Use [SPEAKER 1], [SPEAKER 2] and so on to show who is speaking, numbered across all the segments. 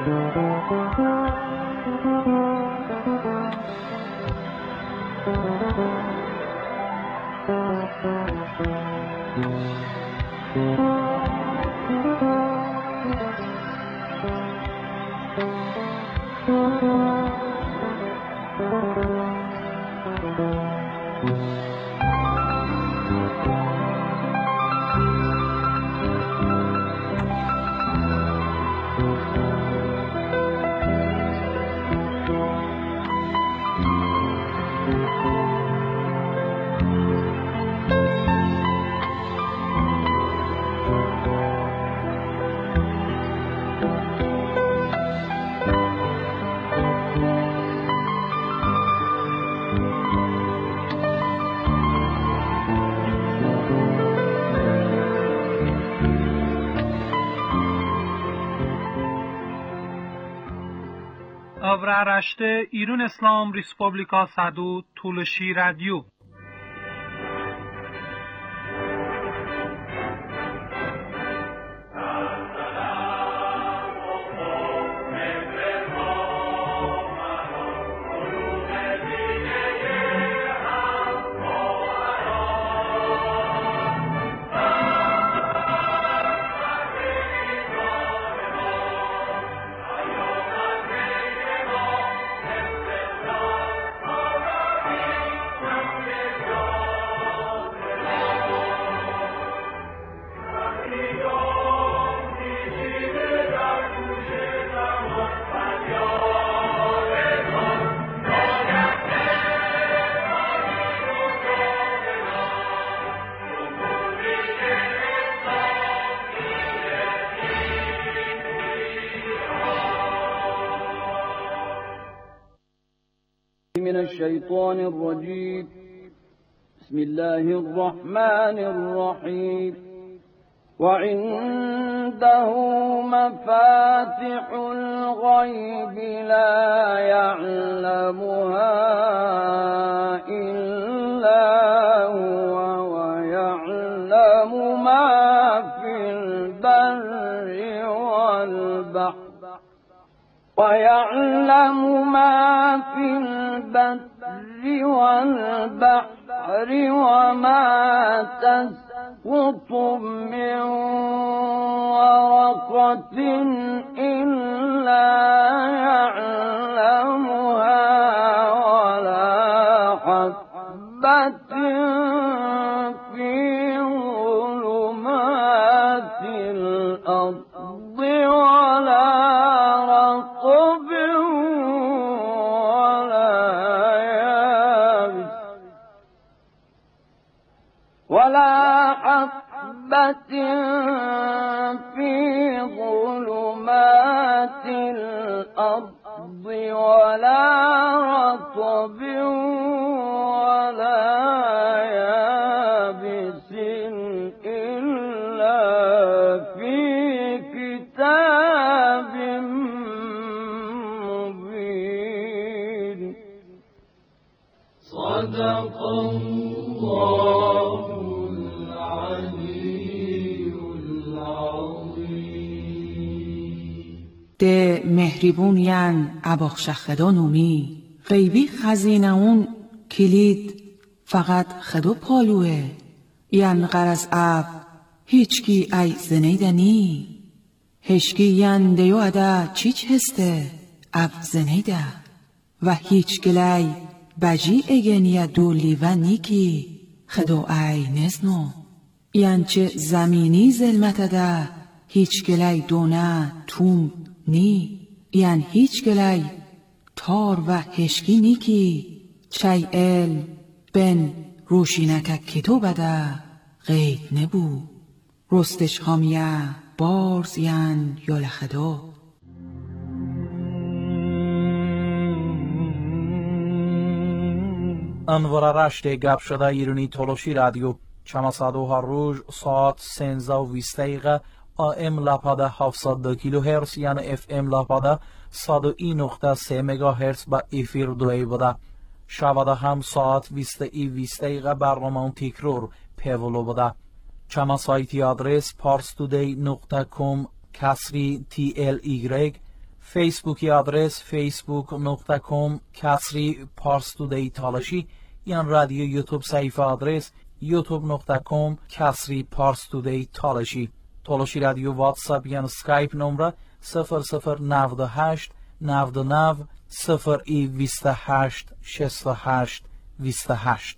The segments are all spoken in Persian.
[SPEAKER 1] Avraaraşte İran İslam Respublika Sadu Tulshi Radio.
[SPEAKER 2] من الشيطان الرجيم. بسم الله الرحمن الرحيم. وعنده مفاتح الغيب لا يعلمها إلا هو ويعلم ما في البر والبحر وما تسقط من ورقة إلا يعلمها ولا حبة في ظلمات الأرض ولا رطب ولا حبة في ظلمات الأرض ولا رطب ولا يابس إلا في كتاب مبين. صدق الله
[SPEAKER 3] ده مهربونیان اباخش خدا نومی غیبی خزینه اون کلید فقط خدا پالوه یان غرز اب هیچکی ای زنیدنی هشکی یان دیو ادا چیچ هسته اب زنیده و هیچ گلی بجی اگنیا دولی و نیکی خدا ای نزنو یان چه زمینی ظلمت ده هیچ گلی دونه توم نی یان هیچ گلی تار و هشکی نیکی چای علم بن روشینک کتو بده غید نبو رستش خامیه بارز یان یال خدا.
[SPEAKER 4] انوار رشت گپ شده ایرانی تولوشی رادیو چماسادو هر روز ساعت 13:20 AM لاپاده 702 کیلوهرتز یعنی FM لاپاده 101.3 مگاهرتز با افیر دوی بوده. شباده هم ساعت 20:20 برنامه تکرار پیولو بوده. چما سایتی آدرس parstoday.com/TLY فیسبوکی آدرس facebook.com/parstoday تالاشی یا رادیو یوتیوب صفحه آدرس youtube.com/parstoday تالاشی. تالاشی رادیو واتساپ یا اسکایپ نمره 0098 99 028 68 28.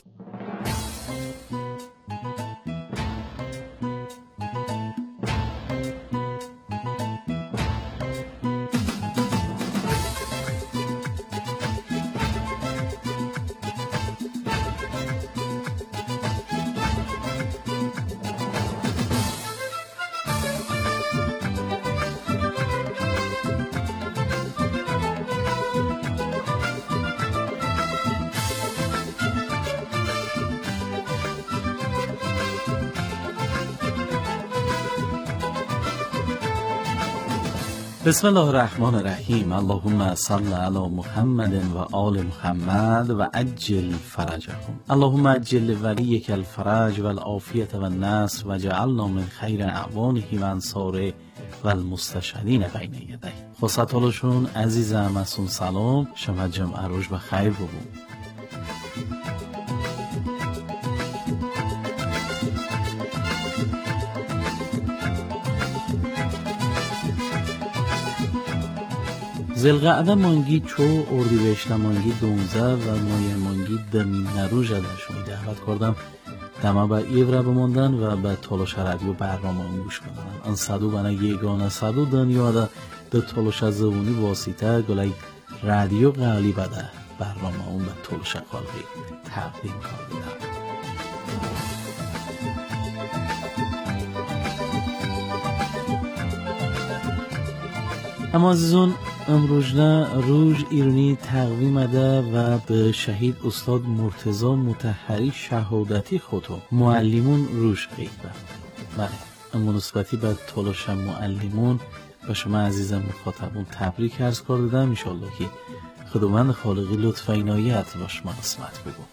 [SPEAKER 5] بسم الله الرحمن الرحیم. اللهم صل علی محمد و آل محمد و عجل فرجهم. اللهم عجل ولیک الفرج و العافیت و النصر و جعلنا من خیر اعوانه و انصاره و المستشهدین بین یدیه. خصوصاتشون عزیزم مسون سلام، شما جمعه روز بخیر ببون. زلقعده مانگی چو اردیبهشت مانگی 12 و مایه مانگی دمی نروژ داشتم دعوت کردم دما با ایوره بماندن و به تلاش رادیو برنامه گوش کنن. ان صدو بنا یگانه صدو دنیا ده تلاش زبونی واسطه گلای رادیو قالی بده برنامه اون به تلاش خالقی تقدیم کردم. اما عزیزان امروزنا روز ایرانی تقویم ده و به شهید استاد مرتضی مطهری شهادتی خودو معلمون روش غیبه. بله، اما نسبتی به تلاش معلمون به شما عزیزم مخاطبون تبریک عرض کردم. انشالله که خداوند خالقی لطف و عنایت با شما قسمت بگو.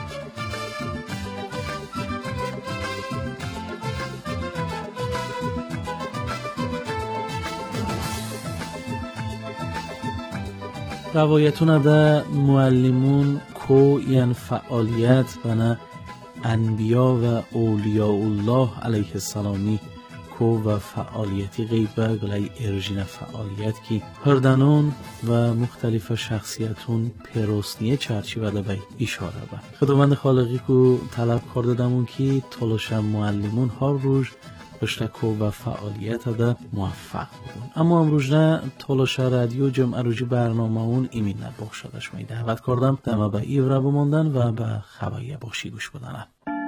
[SPEAKER 5] روایتون ده معلمون کو یعنی فعالیت بنا انبیا و اولیاء الله علیه السلامی کو و فعالیتی غیبه گلای ارژین فعالیت کی هردنون و مختلف شخصیتون پیروستنیه چرچی وده به اشاره به خداوند خالقی کو طلب کرده دمون کی تلاش معلمون ها روز بشتکو و فعالیت ده موفق بودن. اما امروز نه تلاش رادیو جمعه روزی برنامه اون ایمین نباشدش می دعوت کردم دمه به ایوره بماندن و به خبایی باشی گوش بدنم.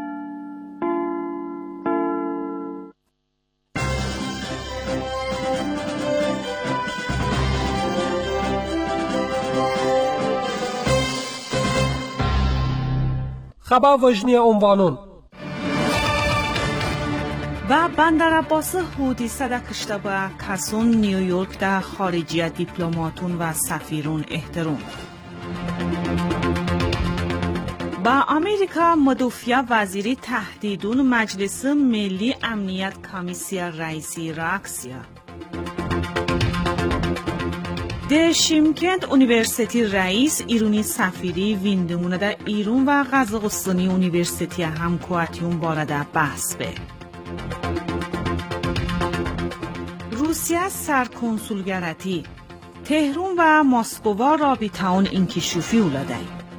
[SPEAKER 1] خبر وجنی عنوانون
[SPEAKER 3] و بندر عباس هودی صدق کشته به کسون نیویورک در خارجی دیپلماتون و سفیرون احترام. با امریکا مدافع وزیری تهدیدون مجلس ملی امنیت کمیسیا رئیسی راکسیا. در شیمکند اونیورسیتی رئیس ایرانی سفیری ویندمونه در ایران و قزاقستانی اونیورسیتی همکواتیون بارده بحث به. روسیه سرکنسولگراتی تهران و مسکو رابطه‌ون انکشافی اولاده.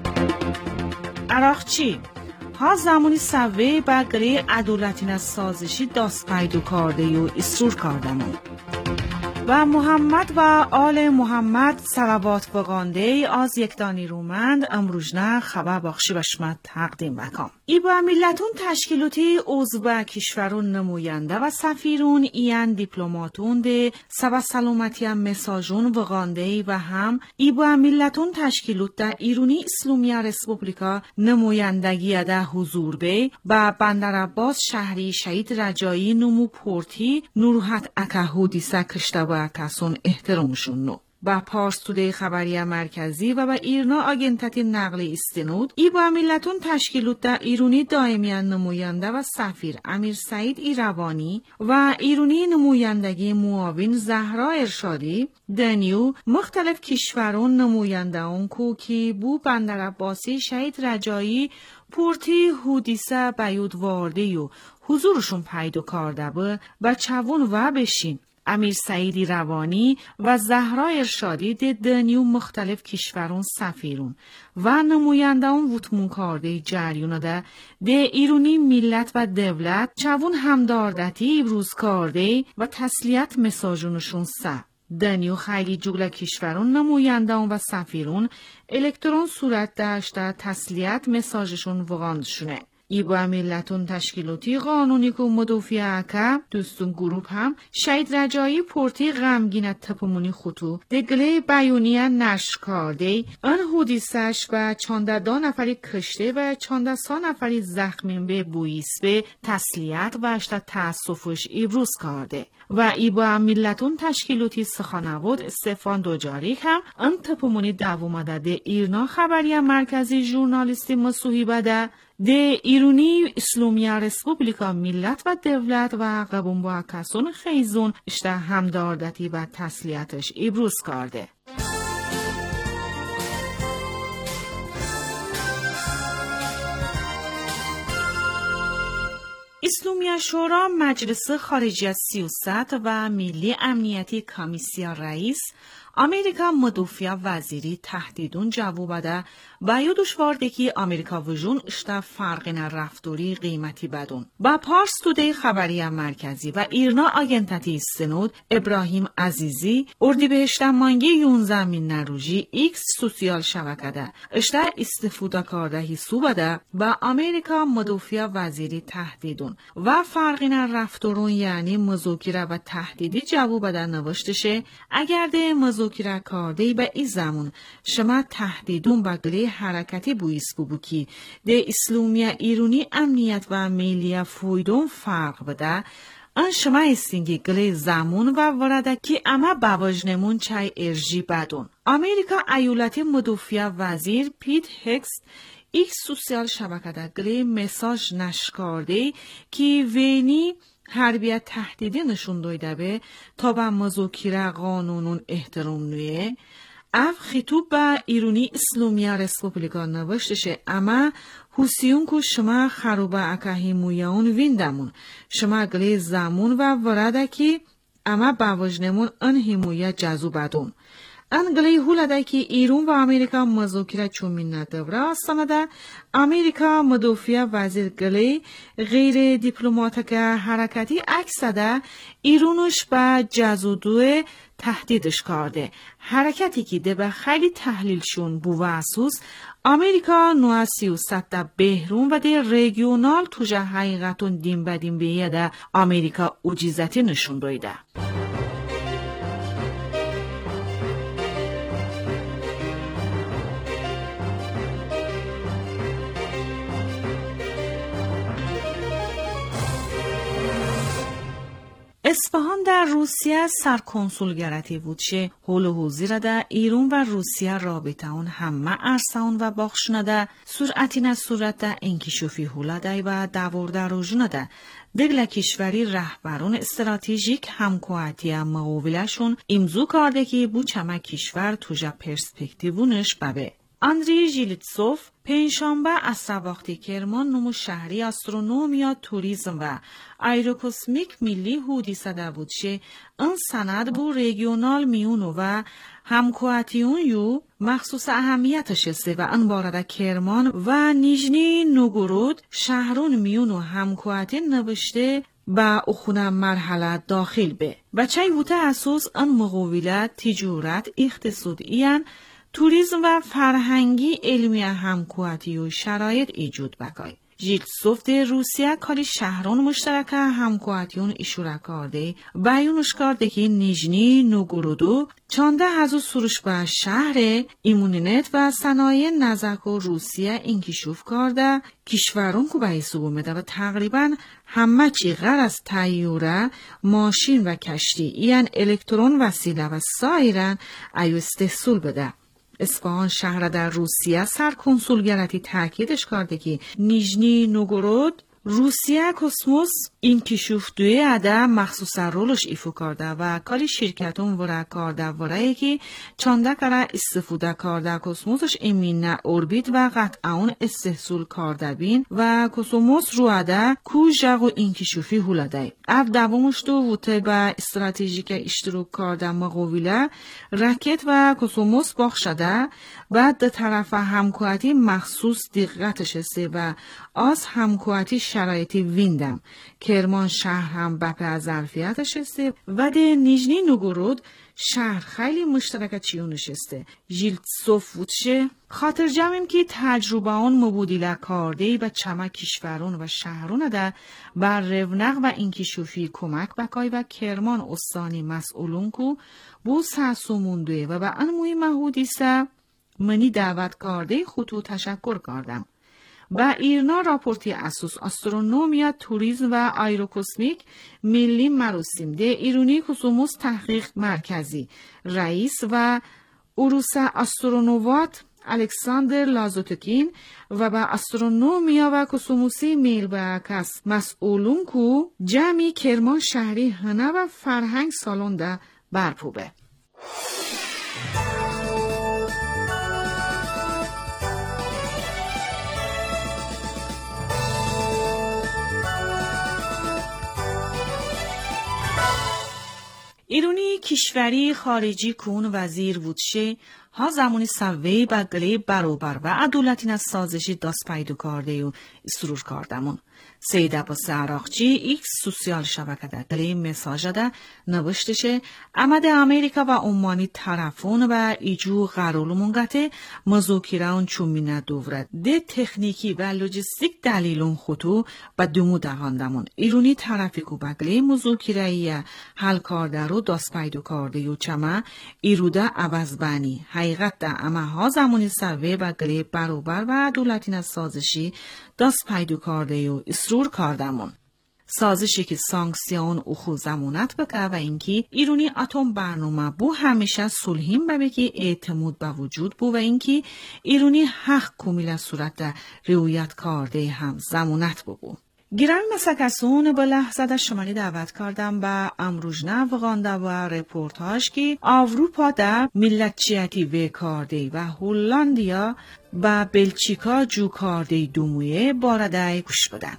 [SPEAKER 3] عراقچی ها زمانی سوی بگری عدالتین سازشی دست پیدا کرده و اصرار کردند. و محمد و آل محمد صلوات بگانده از یک دانی رومند امروزنه خبر بخشی بشمت تقدیم بکم. ای با ملتون تشکیلاتی عضو کشورون نماینده و سفیرون این دیپلماتون ده سبا سلامتی مساجون بگانده و هم ای با ملتون تشکیلات ده ایرانی اسلامی رسپوبلیکا نمایندگی ده حضور به بندر عباس شهری شهید رجایی نمو پورتی نورحت اکهودی سکشته و کسون احترامشون نو. با پارس تودهی خبری مرکزی و با ایرنا آگنتاتی نقل استنود ای با ملتون تشکیلات در ایرانی دائمیان نماینده و سفیر امیر سعید ایروانی و ایرانی نمایندگی معاون زهرا ارشادی دنیو مختلف کشورون نماینده اون کوکی بو بندر عباسی شهید رجایی پورتی حودیسه بیود وارده و حضورشون پیدا کرده با چوون و بشین امیر سعیدی روانی و زهرا ارشادی ده دنیو مختلف کشورون سفیرون و نماینده اون وطمون کرده جریون ده ایرونی ملت و دولت چوون همداردتی ابروز کرده و تسلیت مساجونشون سه. دنیو خیلی جگل کشورون نماینده و سفیرون الکترون صورت داشته تسلیت مساجشون وغاندشونه. ای با ملتون تشکیلاتی قانونی که مدافع که دوستون گروپ هم شهید رجایی پورتی غمگینت تپمونی خطو دگله بیونیه نشر کرده ان حدیثش و 14 نفری کشته و 14 نفری زخمی به بویس به تسلیت و اشتا تأسفش ابروز کرده و ای با ملتون تشکیلاتی سخانواد استفان دوجاری هم ان تپمونی دوامده ده ایرنا خبری مرکزی ژورنالیستی مسوحی بده ده ایرونی اسلامی رسپوبلیکا ملت و دولت و قبون با کسون خیزون اشته همداردتی و تسلیتش ابروز کرده. اسلامی شورا مجلس خارجه سیاست و ملی امنیتی کمیسیون رئیس امریکا مدافع وزیری تهدیدون جواب ده بیادش وارده که امریکا وجون اشته فرقین رفتاری قیمتی بدون. با پارس توده خبری مرکزی و ایرنا آگنتاتی سنود ابراهیم عزیزی اردیبهشت مانگی 11 نروژی ایکس سوسیال شبکه ده اشته استفاده کرده حسو بده با امریکا مدافع وزیری تهدیدون و فرقین رفتارون یعنی مذاکره و تهدیدی جواب ده نوشتشه اگر ده مذاکره کرده به این زمان شما تهدیدون با گلی حرکتی بویس بوکی ده اسلامی ایرانی امنیت و ملی فویدون فرق بده آن شما استینگی گلی زمان و ورده که اما باوجنمون چای ارژی بدون. امریکا ایالتی مدافع وزیر پیت هکس ایکس سوسیال شبکه ده گلی مساج نشر کرده که وینی حربیت تهدیدی نشون دویده به تا به مذاکره قانونون احترام نویه اف خطوب به ایرانی اسلامی رسپوبلیکا نوشتشه اما حسیون که شما خروبه اکاهی مویاون ویندمون شما گلی زمون و ورده که اما باوجنمون ان همویه جزو بدون انگلی هولده که ایران و امریکا مذاکره چومین ندوره آستانده امریکا مدافع وزیر گلی غیر دیپلماتیک حرکتی اکسده ایرانش به جزودو تهدیدش کرده حرکتی که ده به خیلی تحلیلشون بو اساس امریکا نواسی و سطح بهرون و ده ریگیونال توجه حقیقتون دیم بدیم بیه ده امریکا اوجیزتی نشون دویده. اصفهان در روسیه سرکنسولگرتی بودشه حول حوزی را در ایران و روسیه رابطه اون همه عرصهون و باخشنده سرعتی نه صورت در انکشافی حوله و دوارده روژنده دگل کشوری رهبرون استراتژیک همکواتی مقاولشون امضا کرده که بو چمه کشور توجه پرسپکتیوونش ببه. اندری ژیلیتسوف پنجشنبه از سواختی کرمان نمو شهری استرونومیا توریزم و ایروکوسمیک ملی حودیثه ده بودشه این سند بو ریگیونال میونو و همکواتیون یو مخصوص اهمیتش است و این بارده کرمان و نیژنی نوگورود شهرون میونو همکواتی نوشته با اخونه مرحله داخل به و چای بوته اساس این مقاولت تجارت اقتصادیان توریسم و فرهنگی علمی همکواتی و شرایط ایجاد بکای. жилтсофт русия кали шаҳрон муштарака ҳамкоатиён ишора карда баёнш карда ки нижни новгороду 14,000 суруш ба шаҳре иммунитет ва санои назаку русия инкишоф карда кишварон ку ба ҳисоб омада ва тақрибан ҳама чӣ ғар аз тайёра, мошин ва каштӣ яън электрон васила ва соиран аю истеҳсол буда. اصفهان شهر در روسیه سرکنسولگراتی تاکیدش کرده که نیژنی نوگورود روسیه کسموس انکشاف دوی عده مخصوص رولش ایفو کرده و کاری شرکتون ورا کرده ورایی که چانده کاره استفاده کرده کسموسش امینه اوربیت و قطعاون استحصول کرده بین و کسموس رو عده کو جغو انکشافی هولده. اف دوامش دو ووته با استراتژیک اشتراک کرده مقاوله راکت و کسموس باخشده بعد در طرف همکاتی مخصوص دقتش است و از همکاتی شرایطی ویندم کرمان شهر هم بپه از ظرفیتش است و در نیژنی نوگورود شهر خیلی مشترک چیونش است. жилтсоф وچه خاطر جمعیم که تجربه آن مبودیله کرده و چمه کشورون و شهرون ده بر رونق و انکشافی کمک بکای و کرمان استانی مسئولون کو بو ساسومونده و به انموی مهودیسه منی دعوت کرده خطو تشکر کردم. با ایرنا راپورتی اساس استرونومیا توریسم و آیروکسمیک ملی مراسم ده ایرونی کسوموس تحقیق مرکزی رئیس و اروسا استرونووات الکساندر لازوتکین و با استرونومیا و کسوموسی میل و کس مسئولون کو جمعی کرمان شهری هنه و فرهنگ سالن ده برپوبه. ایرونی کشوری خارجی کون وزیر بودشه ها زمانی سوی بگلی برابر و عدالتی از سازشی دست پیدا کرده و سرور کردمون. سید عباس عراقچی ایکس سوسیال شبکه ده دلی مساج ده نوشتشه امد امریکا و عمانی طرفون و ایجو قرارمون گته مذاکره چومینه دورد ده تکنیکی و لوجستیک دلیلون خطو و دمو دهاندمون. ایرونی طرفی کو بگلی مذاکره حل کرده رو دست پیدا کرده و چما ایروده عوض بانی حقیقت ده اما ها زمانی سوی بگلی برابر و عدالتی از سازشی دست پیدا کرده و اسرور کردمون. سازشی که سانکسیون او زمانت بکه و اینکه ایرونی اتم برنامه بو همیشه صلحیم ببه که اعتماد به وجود بو و اینکه ایرونی حق کمیل صورت رویت کرده هم زمانت بو. گیرم مسکسون به لحظه در شمالی دعوت کردم به امروژنه وغانده و رپورتاج که اروپا در ملتچیتی وی کرده و هولندیا و بلژیکا جو کرده دومویه بارده گوش بدن.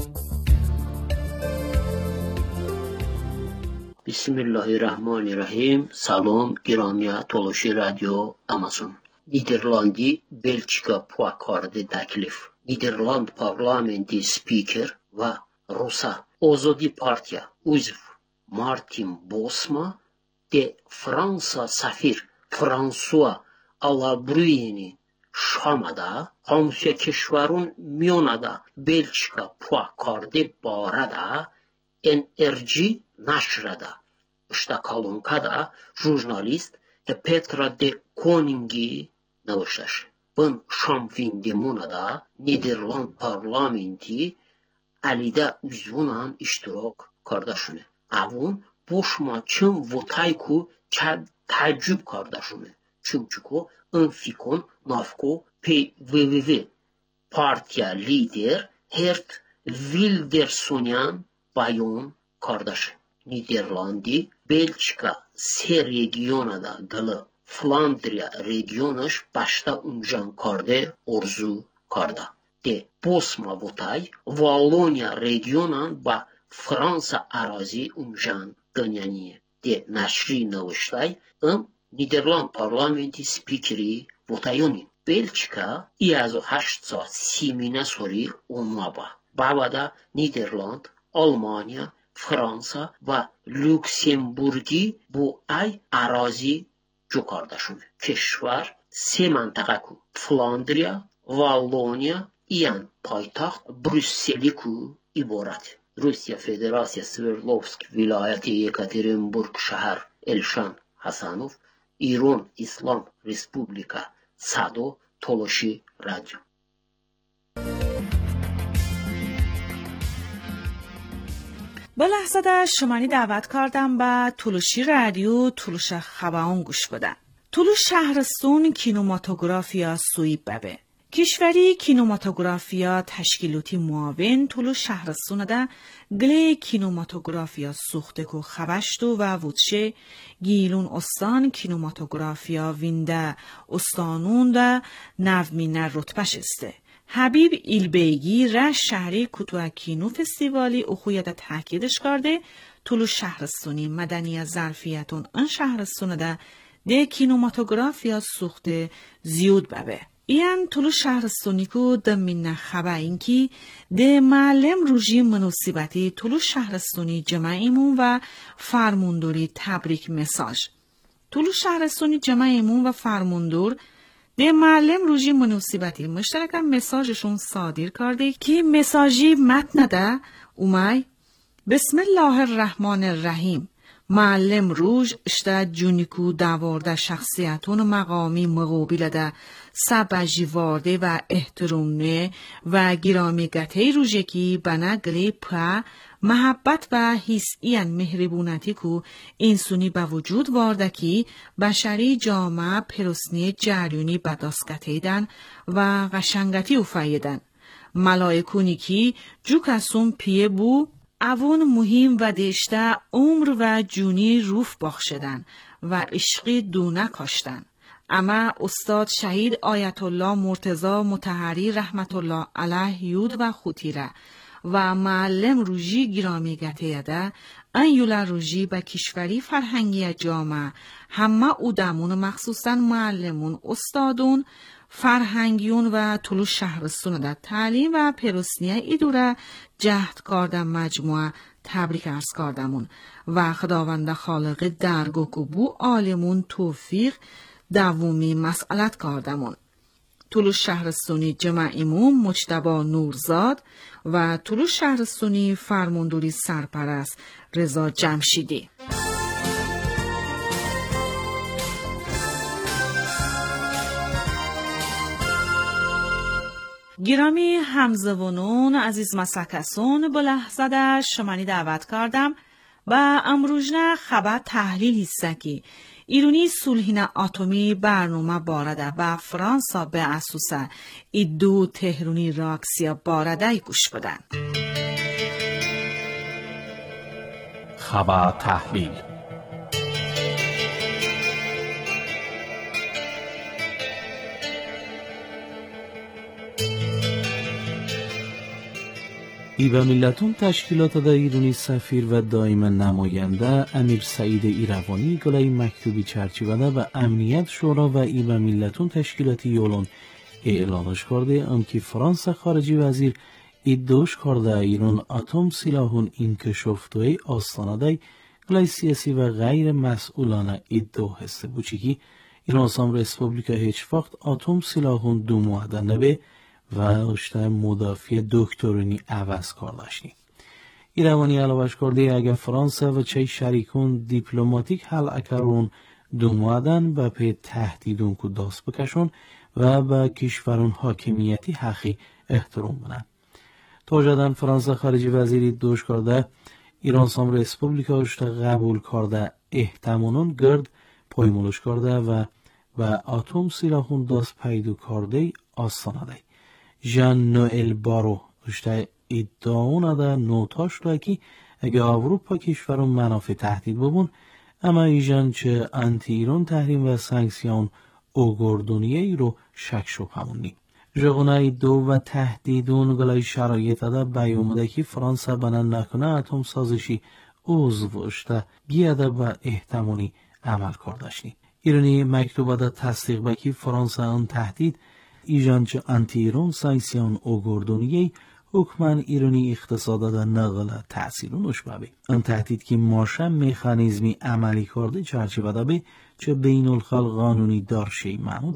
[SPEAKER 6] بسم الله الرحمن الرحیم. سلام گرامی تولوشی رادیو آمازون. نیدرلندی بلژیکا پوا کرده تکلیف. نیدرلند پارلمانتی سپیکر و روسا آزادی پارتیا عضو مارتین بوسما ده فرانسا سفیر فرانسوا آلابروینی شامدا همسایه کشورون میاندا بلژیکا پوا کرده باردا انرژی نشرده. اشتا کالونکادا ژورنالیست پترا ده کونینگی نوشتش. بن شامفیندموندا نیدرلند پارلمانتی علیده üzvundan iştirak kardeşine. Avun boşma çın votayku tecrüb kardeşine. Çünkü ko înfikon nafko PVV partiya lider Hert Wildersonian bayon kardeşi. Niderlandi Belçika se regionada gılı Flandria regionaş başta unjan karde orzu karda. De Bosma votay Vallonia regionan ba Fransa arazi unjan gănyanie. De naşri năvıştay în Niderland parlamenti spikeri votayoni. Belçika iazo 830 sori onmaba. Babada Niderland, Almanya, Fransa ve Lüksemburgi bu ay arazi cukardashune. Keşvar se mantaka ku Flandria, Vallonia این پایتخت بروسلی کو عبارت روسیه فدراسیا سوردلوفسک ولایت یکاترینبورگ شهر الشان حسانوف ایران اسلام ریسپوبلیکا صدو تولوشی رادیو.
[SPEAKER 3] با لحظه شمانی دعوت کردم به تولوشی رادیو تولوش خباون گوش بدن. تولوش شهرستون کینوماتوگرافیا سویب ببه. کشوری کینوماتوگرافیا تشکیلاتی معاون تولوش شهرستون ده گلی کینوماتوگرافیا سوخته کو خبشتو و وودشه گیلون استان کینوماتوگرافیا وینده استانون ده نومینه رتبش استه. حبیب ایلبیگی رش شهری کتوه کینو فستیوالی اخویت تحکیدش کرده تولوش شهرستونی مدنی ظرفیتون ان شهرستون ده کینوماتوگرافیا سوخته زیود ببه. این تولوش شهرستونی کو دمین خبه اینکی ده معلم روژی مناسبتی تولوش شهرستونی جمعیمون و فرموندوری تبریک مساج. تولوش شهرستونی جمعیمون و فرموندور ده معلم روژی مناسبتی مشترکم مساجشون صادر کرده که مساجی متن ده اومای بسم الله الرحمن الرحیم معلم روژ اشتا جونیکو داورده شخصیتون مقامی مقابل ده سبجی وارده و احترامنه و گرامیگته روژکی بنا گلی پا محبت و حسیان مهربونتی کو انسونی با وجود وارده کی بشری جامعه پرسنی جریونی بداسکته دن و قشنگتی افایدن. ملائکونی کی جو کسون پیه بو اوون مهم و دشته عمر و جونی روف بخشدن و عشقی دونه کاشتن. اما استاد شهید آیت الله مرتضی مطهری رحمت الله علیه یود و خوتیره و معلم روژی گرامی گته ده ان یولا روژی به کشوری فرهنگی جامعه همه اودمون مخصوصا معلمون استادون فرهنگیون و تولوش شهرستون ده تعلیم و پروسنیه ایدوره جهد کردم مجموعه تبریک ارز کردمون و خداوند خالق درگو بو عالمون توفیق دومی مسئلت کردمون. تولوش شهرستونی جمعیمون مجتبی نورزاد و تولوش شهرستونی فرماندوری سرپرست رضا جمشیدی. گرامی همزبانون عزیز مسکسون با لحظه شمانی دعوت کردم و امروزنه خبر تحلیل هستکی ایرانی صلح اتمی برنامه بارده و فرانسا به اساس ایدو تهرانی راکسیا بارده گوش بدن.
[SPEAKER 5] خبر تحلیل ایبا میلتون تشکیلات دا ایرانی سفیر و دائم نماینده امیر سعید ایروانی گلای مکتوبی چرچیوده و امنیت شورا و ایبا میلتون تشکیلاتی یولون اعلانش کرده انکی فرانسه خارجی وزیر ایدوش کرده ایران اتم سلاحون انکشافتوی آستانده گلای سیاسی و غیر مسئولانه ایدو هسته بوچیکی ایران اسلام ریسپوبلیکا هیچ وقت اتم سلاحون دو معدن نبه و اشته مدافع دکترینی عوض کردشنی. ایروانی علاوش کرده اگر فرانسه و چه شریکون دیپلماتیک حل اکرون دومادن و به تهدیدون که دست بکشون و به کشورون حاکمیتی حقی احترام بنن. توجدن فرانسه خارجی وزیری دوش کرده ایران سام ریسپوبلیکا اشته قبول کرده احتمالون گرد پایمولش کرده و اتم سلاحون دست پیدا کرده آستانه ژان نوئل بارو اشته ادعاونه ده نوتاش را که اگه اروپا کشورون منافع تهدید ببون اما ایجان چه انتی ایران تحریم و سانکسیون اوگردونیه ای رو شک شب همونی جغنه دو و تهدیدون گلای شرایط ده بیومده که فرانسه بنن نکنه اتم سازشی عضو اشته بیاده و احتمالی عمل کردشنی ایرانی مکتوبه ده تصدیق بکی فرانسه آن تهدید ایجان چه انتی ایران سانکسیون اوگردونیه حکمان ایرانی اقتصاد دا نقل تأثیرونش ببی. ان تهدید که ماشه مکانیزمی عملی کرده چرچه بده به چه بین الخال قانونی دارشی معنو دی.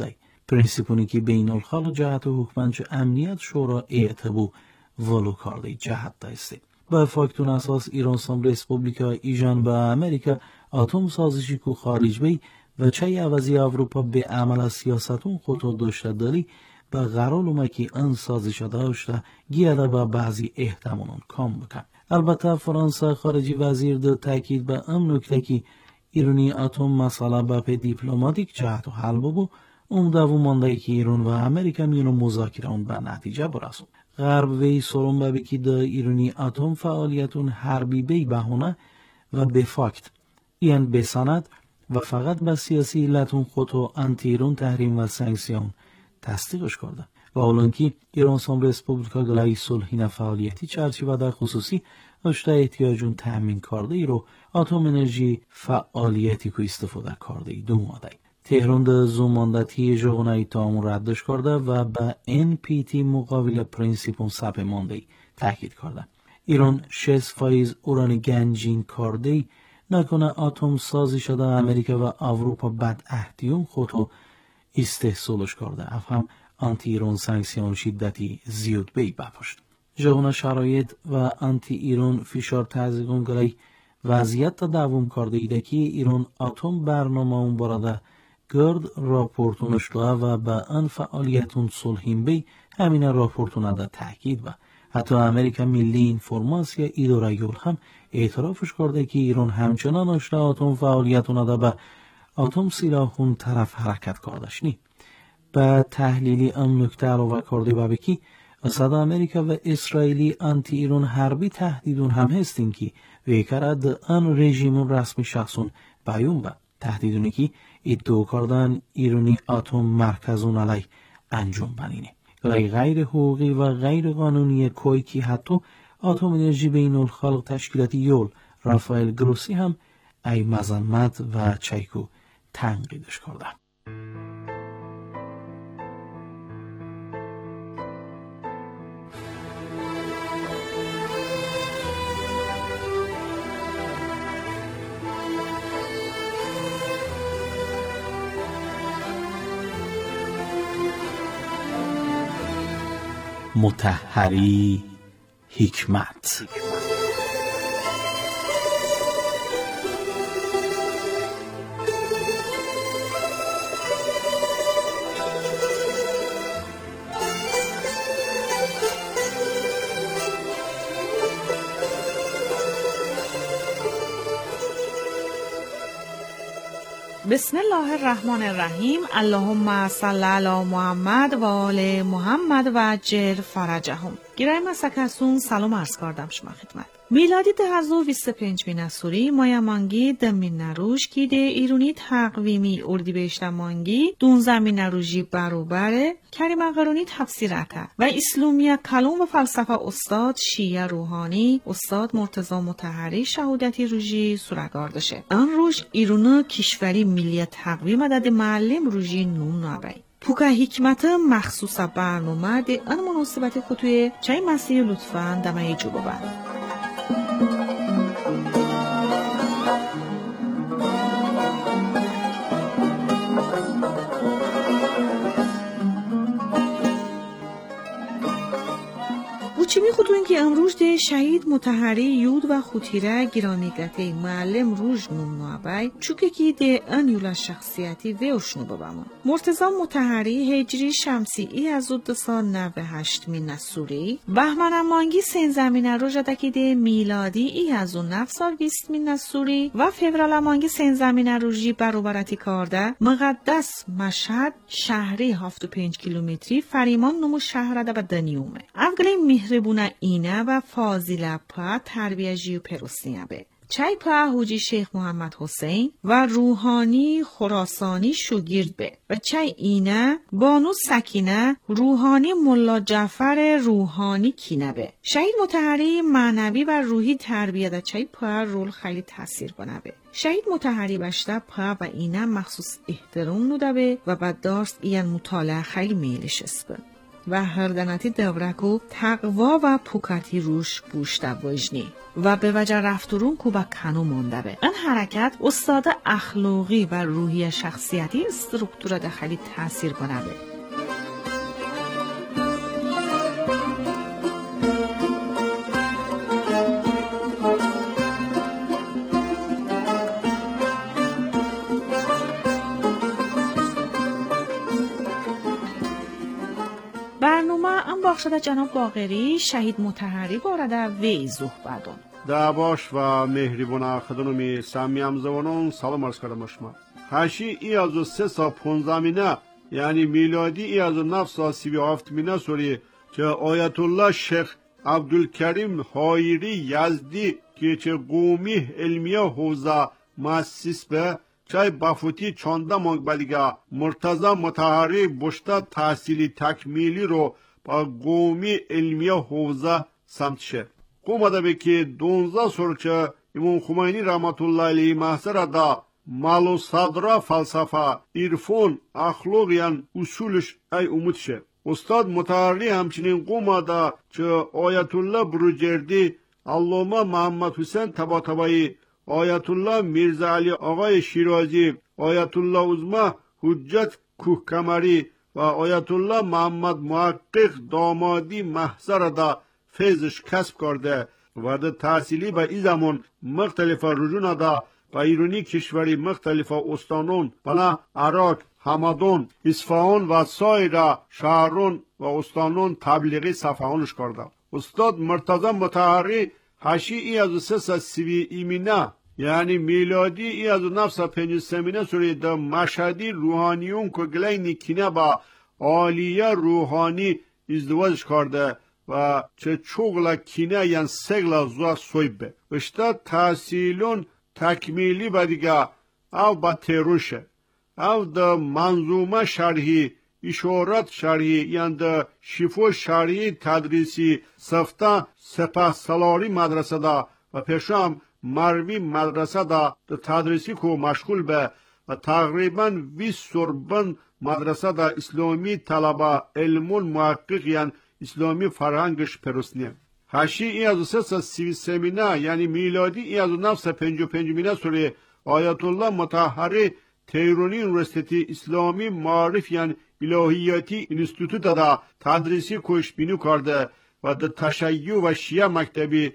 [SPEAKER 5] پرینسیپونی که بین الخالق جهت و حکمنچ امنیت شورا اعتبو ولو کارده جهت دایسته. با فاکتون اساس ایران سام ریسپوبلیکا ایجان با امریکا اتم سازشی کو خارج بی و چه عوضی اروپا به عمل سیاستون خودو داشته داری با قرار اومکی ان سازش داشته گیره با بعضی احتمالون کام بکن. البته فرانسه خارجی وزیر ده تاکید به ام نکته که ایرانی اتم مسئله با په دیپلماتیک جهت و حل ببو دوو مانده که ایران و امریکا میونو مذاکره اون به نتیجه برسون. غرب وی سرون به بکی ده ایرانی اتم فعالیتون حربی بی بهونه و به فاکت یعنی به سند و فقط به سیاسی علتون خودو انتی ایران تحریم و سانکسیون تصدیقش کرده و اولانکی ایران سام ریسپوبلیکا گلای صلحین فعالیتی چرچیوه در خصوصی اشته احتیاجون تأمین کرده ای رو اتم انرژی فعالیتی که استفاده کرده ای دو ماده. تهران ده زماندتی جغنایی تامون ردش کرده و به NPT مقابل پرینسیپون سپ مانده ای تاکید کرده. ایران 6% اوران گنجین کرده ای نکنه اتم سازی شده امریکا و اروپا بد احتیون خودو استحصالش کرده. افهم آنتی ایران سانکسیون شدتی زیاد بی بپشت. جهان شرایط و آنتی ایران فشار تزریقون گلی وضعیت تا دوام کرده ایده که ایران اتم برنامه اون براده گرد راپورتونش و به آن فعالیتون صلحین بی همین راپورتونه ده تاکید و حتی امریکا ملی اینفورماسیا اداره یول هم اعترافش کرده که ایران همچنان اشته اتم فعالیتونه ده به اتم سلاحون طرف حرکت کردش نی. به تحلیلی ام نکته علاوه کرده و بکی اصد امریکا و اسرائیلی انتی ایران حربی تهدیدون هم هستین که ویکرد ان رژیمون رسمی شخصون بیون با تهدیدونی که ادعا کردن ایرانی اتم مرکزون علی انجام بنینه. غیر حقوقی و غیر قانونی کوی که حتی اتم انرژی بین الخلق تشکیلاتی یول رافائل گروسی هم ای مذمت و چایکو تنقیدش کرده. مطهری حکمت.
[SPEAKER 3] بسم الله الرحمن الرحیم. اللهم صل علی محمد و آل محمد و عجل فرجهم. گرایم سکرسون سلام عرض کردم شما خدمت. میلادی 2025 مینسوری مایامانگی دمین نروش کی ده ایرونی تقویمی اردیبهشت مانگی 12 مینروژی برابره کریم قرونی تفسیر اکا و اسلامیه کلام و فلسفه استاد شیعه روحانی استاد مرتضی مطهری شهادتی روژی سورگاردشه. آن روش ایرونه کشوری ملی تقویم عدد معلم روژی نون نابی. پوکا حکمت مخصوص برنامه ده آن مناسبت خطوی چای مسیح لطفاً دمه جو ببند. چیمی خودون که امروز ده شهید مطهری یود و خوتیره گرانیگته معلم روز نمنابای چوکه که ده انیولا شخصیتی و اشنو ببامون. مرتضی مطهری هجری شمسی ای از 298 مینسوری بهمن مانگی سن زمینه رو جدکی ده میلادی ای از 920 مینسوری و فبرال مانگی سن زمینه رو جی برابرتی کرده مقدس مشهد شهری 75 کیلومتری فریمان نمو شهر ده به دنیومه. اوگلی مهربونه اینه و فاضله پا تربیه جیو پروسنیه به. چای پا حوجی شیخ محمد حسین و روحانی خراسانی شوگیرد به و چای اینه بانو سکینه روحانی ملا جعفر روحانی کینه به. شهید مطهری معنوی و روحی تربیه ده چای پا رول خیلی تاثیر کنه به. شهید مطهری بشته پا و اینه مخصوص احترام نوده به و بعد دارست این مطالعه خیلی میلش است به. و hördenati devraku taqva و pukati rush bushta bojni و به وجه رفتورون کو با کنو مونده به. این حرکت استاد اخلاقی و روحی شخصیتی استرکتور داخلی تاثیر کنه به. بخشد جناب باقری شهید مطهری بارده وی صحبتون
[SPEAKER 7] دعواش و مهربان خدمت سامیام زبانون سلام عرض کردم شما. هشی ای از 3 سال 15 مینه یعنی میلادی ای از 9 سال 37 مینه سوری که آیت الله شیخ عبدالکریم حایری یزدی که چه قومی علمیه حوزه مؤسس به چای بافوتی چانده مانگ بلیگه مرتضی مطهری بشته تحصیلی تکمیلی رو با قومی علمیه حوزه سمتشه. قوم ادبی که 12 سالچه امام خمینی رحمت الله علیه محضر دا مالو صدره فلسفه عرفان اخلاق یان اصولش ای امودشه. استاد مطهری همچنین قوم دا چه آیت الله بروجردی علامه محمد حسین طباطبایی آیت الله میرزا علی آقای شیرازی آیت الله عظما حجت کوهکمری و آیت الله محمد محقق دامادی محضر دا فیضش کسب کرده و دا تحصیلی به این زمان مختلف رجون دا به ایرانی کشوری مختلف استانون بنا عراق، همدان، اصفهان و سایر شهرون و استانون تبلیغی صفحانش کرده. استاد مرتضی مطهری هشی ای از 330 ایمینه یعنی میلادی ای از 953 سوری دا مشهدی روحانیون که گلی نیکینه با عالیه روحانی ازدواج کرده و چه چوغلا کینه یعنی سگلا زوا سویبه اشتا تحصیلون تکمیلی با دیگه او با تیروشه او دا منظومه شرحی اشارت شرحی یعنی دا شفو شرحی تدریسی سفته سپه سالاری مدرسه دا و پیشم مروی مدرسه دا تدریسی که مشغول به و تقریبا 20 سربن مدرسه دا اسلامی طلبه علمون محقق یعنی اسلامی فرهنگش پرسنیه. هشی ای از 333 مینه یعنی میلادی ای از 955 مینه سوری آیت الله مطهری تهرانی یونیورسیتی اسلامی معارف یعنی الهیاتی انستیتوت دا تدریسی کوشبینی کرده و دا تشیع و شیعه مکتبی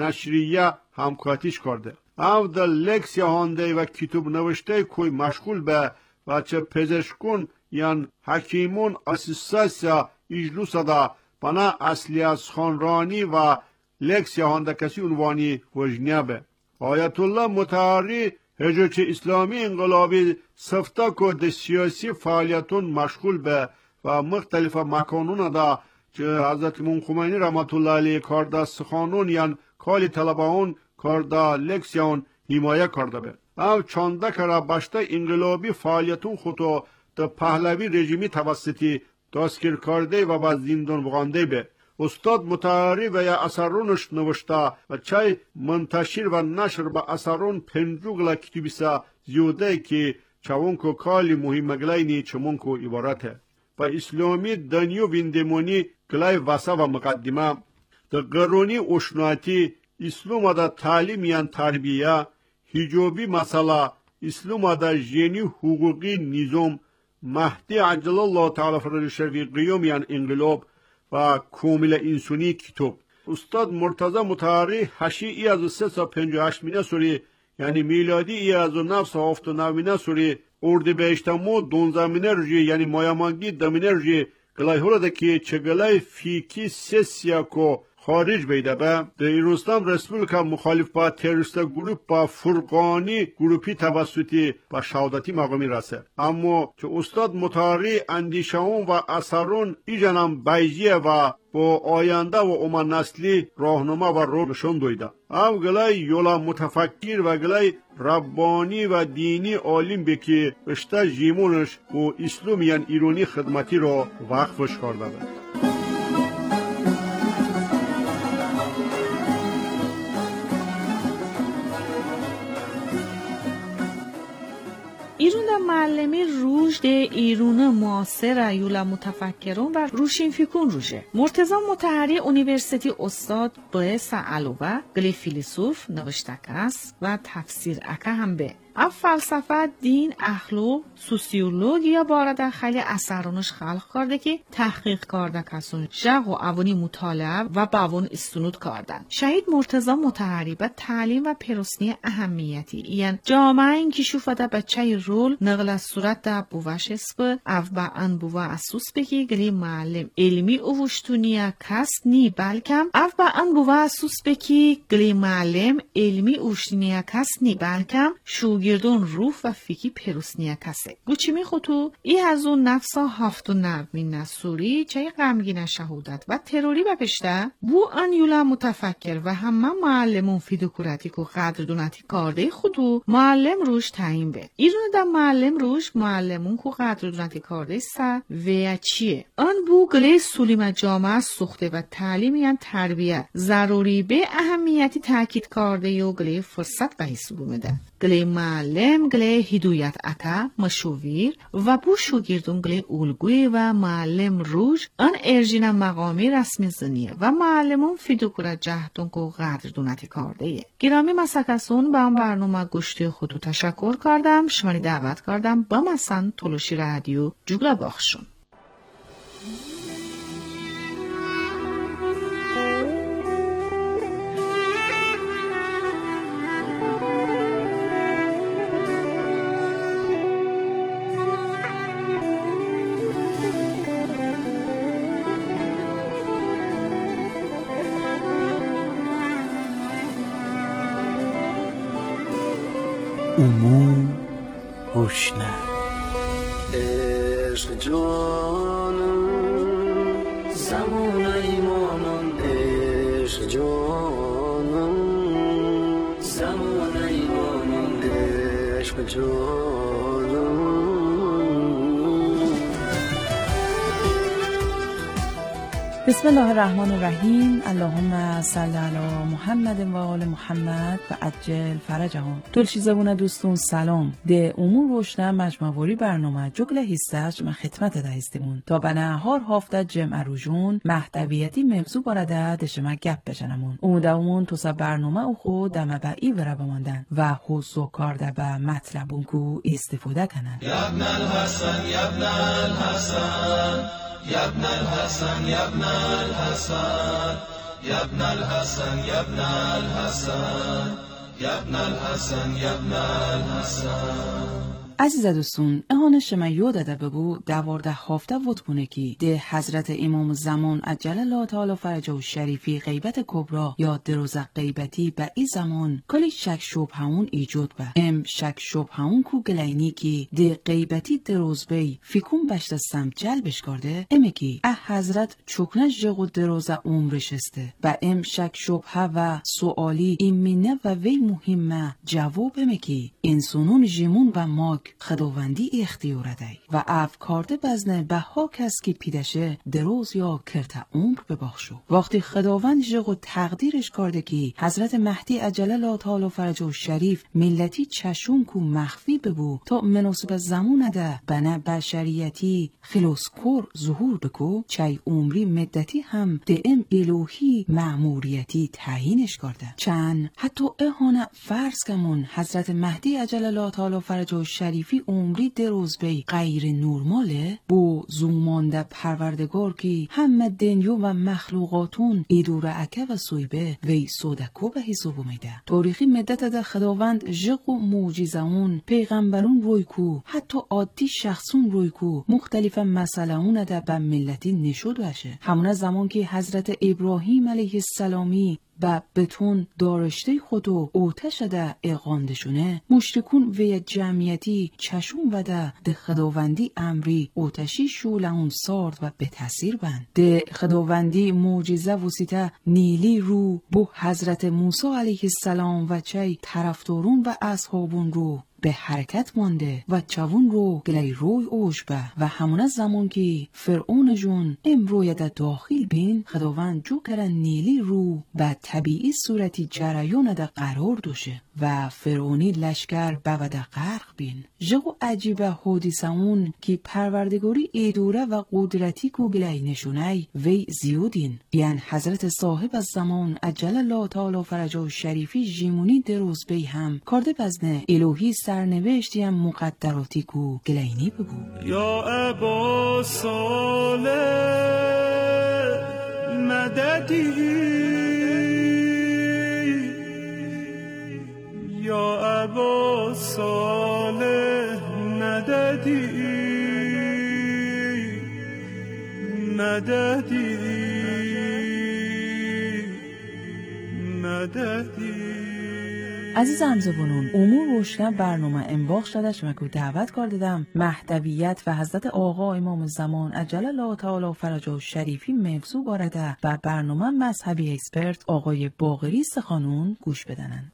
[SPEAKER 7] نشریه همکاتیش کرده. او دا لکسیا هانده و کتاب نوشته کوی مشغول به و چه پزشکون یعنی حکیمون اسیستاسیا اجلوس دا بنا اصلی از خانرانی و لکسیا هانده کسی عنوانی وجنیه به. آیت الله مطهری حجوچ اسلامی انقلابی سفته که ده سیاسی فعالیتون مشغول به و مختلف مکانون دا که حضرت امام خمینی رحمت الله علیه کرده سخانون یعنی کالی طلبهون کرده لکسیون حمایه کرده به. او چانده کرده بشته انقلابی فعالیتون خودو ده پهلوی رژیمی توسطی دستگیر کرده و با زندان بغانده به. استاد مطهری و یا اثرونش نوشته و چای منتشر و نشر با اثرون پنجوگلا کتیبیسا زیوده که چونکو کالی مهمگلینی چمونکو عبارته. و اسلامی دنیو ویندمونی گلای واسه و مقدمه ده قرونی اشناتی اسلام دا تعلیم یان تربیه حجابی مسئله اسلام دا جنی حقوقی نظام مهدی عجل الله تعالی فرج شرفی قیوم یان انقلاب و کامل انسانی کتاب. استاد مرتضی مطهری هشی ای از 358 مینه سوری یعنی میلادی ای از 979 مینه سوری اردیبهشت مو 12 مینه رجی یعنی مایامانگی دمینه رجی گلای هولا که چگلای فیکی سسیا کو خارج بیده به در ایرانستان رسپولیکا مخالف با تروریست گروپ با فرقانی گروپی توسطی و شهادتی مقامی رسه. اما که استاد مطهری اندیشهون و اثرون ایجانم بیجیه و با آینده و اما نسلی راهنما و رو نشون دویده. او گلای یولا متفکر و گلای ربانی و دینی عالم بکی اشتا جیمونش و اسلامیان ایرانی خدمتی رو وقفش کرده به.
[SPEAKER 3] ایرون در معلمی روژ روش ده ایرون معاصر یولا متفکرون و روشین فیکون روشه. مرتضی مطهری اونیورسیتی استاد به سعلوه گلی فیلسوف نوشتکس و تفسیر اکه هم به فلسفه، دین، اخلاق، سوسیولوژیا بارده خیلی اثرانش خلق کرده که تحقیق کرده کسون جغ و اوانی مطالعه و باون استنود کردن. شهید مرتضی مطهری به تعلیم و پیروسنی اهمیتی یعنی جامعه این که شوفده بچه رول نقل از صورت ده بوش اسپ او با ان بوه اسوس بگی گلی معلم علمی اوشتونیه کس نی بلکم او با ان بوه اسوس بگی گلی معلم علمی اوشتونیه کس نی بلکم گردون روح و فیکی پیروسنیه کسه. گوچیمی خودتو ای از اون نفسا 79 نسوری چه غمگین شهودت و تروری بپشته بو ان یولا متفکر و همه معلمون فیدوکراتی که قدردونتی کارده خودو معلم روش تعیین به. ایرون دا معلم روش معلمون که قدردونتی کارده سا و چیه؟ آن بو گله سولیم جامعه سخته و تعلیم یعنی تربیه ضروری به اهمیتی تاکید کارده و گله فرصت به حساب میده. گله معلم گله هدایت اکا مشویر و بو شوگیردون گله الگوی و معلم روش آن ارجین مقامی رسمی زنیه و معلمون فیدوکورا جهدون که قدردونتی کارده. گرامی مسکسون با هم برنامه گوشتی خودو تشکر کردم. شماری دعوت کردم با مسن تولوشی رادیو جوگلا باخشون.
[SPEAKER 5] امور روشنه
[SPEAKER 2] عشق جانم زمان ایمانم عشق جانم زمان ایمانم عشق جانم.
[SPEAKER 3] بسم الله الرحمن الرحیم. اللهم صل علی محمد و آل محمد و عجل فرجهم. تلشی زبون دوستون سلام. ده امور روشنه مجموعی برنامه جگل هستش من خدمت ده هستمون تا به نهار هفته جمع روزون محتویتی موضوع بارده دشمه گپ بزنمون. امیدوارم تو سب برنامه او خود دم به ای وره بماندن و حوض کارده به مطلبون کو استفاده کنن.
[SPEAKER 8] یبن الحسن یبن الحسن يا ابن الحسن يا ابن الحسن يا ابن الحسن يا ابن الحسن يا ابن الحسن يا ابن الحسن.
[SPEAKER 3] عزیز دوستون اهانه شما یادده بگو 12 هفته وقت بونه که ده حضرت امام زمان عجل الله تعالی فرجه و شریفی غیبت کبرا یا دروز غیبتی به این زمان کلی شک شبهون ایجاد به ام شک شبهون کو گلینی که ده غیبتی دروز بی فیکون بشتستم جلبش کرده امه که حضرت چکنه جغو دروز عمرش استه و ام شک شبه و سوالی ایمینه و وی مهمه جواب امه که انسانون جیمون و ماک خداوندی اختیاره دی و افکارده بزنه به ها کس که پیدشه دروز یا کرت عمر ببخشو. وقتی خداوند جغو تقدیرش کرده که حضرت مهدی عجل الله تعالی فرجه و شریف ملتی چشون کو مخفی ببو تا مناسب زمان ده بنا بشریتی خلاصکور ظهور بکو چای عمری مدتی هم دائم الوهی معموریتی تعیینش کرده. چند حتی اهانه فرض کمون حضرت مهدی عجل الله تعالی فرجه و شریفی عمری دروز بی غیر نورماله بو زومانده پروردگار کی همه دنیا و مخلوقاتون ایدوره اکه و سویبه وی سودکو به حساب میده. تاریخی مدت ده خداوند جق و معجزهون پیغمبرون رویکو حتی عادی شخصون رویکو مختلف مسئله اون ده به ملتی نشود باشه. همون زمان که حضرت ابراهیم علیه السلامی و بتون دارشته خودو اوتش ده اقاندشونه مشرکون و جمعیتی چشون و ده خداوندی امری اوتشی شولون سارد و به تاثیر بند ده خداوندی معجزه وسیطه نیلی رو بو حضرت موسی علیه السلام و چای طرفدارون و اصحابون رو به حرکت مانده و چوون رو گلی روی اوش به و همون از زمان که فرعون جون امرویت داخل بین خداوند جو کرن نیلی رو به طبیعی صورتی جریان ده قرار دوشه و فرعونی لشکر به ده غرق بین. جگو عجیبه حدیثه اون که پروردگاری ایدوره و قدرتی کو گلی نشونه وی زیودین. یعنی حضرت صاحب از زمان عجل الله تعالی فرجه شریفی جیمونی دروز بی هم کرده بزنه الوهی سرنوشتی هم مقدراتی کو گلینی بگو.
[SPEAKER 8] یا ابا صالح مددی یا ابا صالح مددی مددی مددی.
[SPEAKER 3] عزیز همزبانون، امور روشن برنامه انباخ شدش و که دعوت کردم مهدویت و حضرت آقا امام زمان عجل الله تعالی فرجه شریفی مفزو بارده و برنامه مذهبی اکسپرت آقای باقری سخانون گوش بدنن.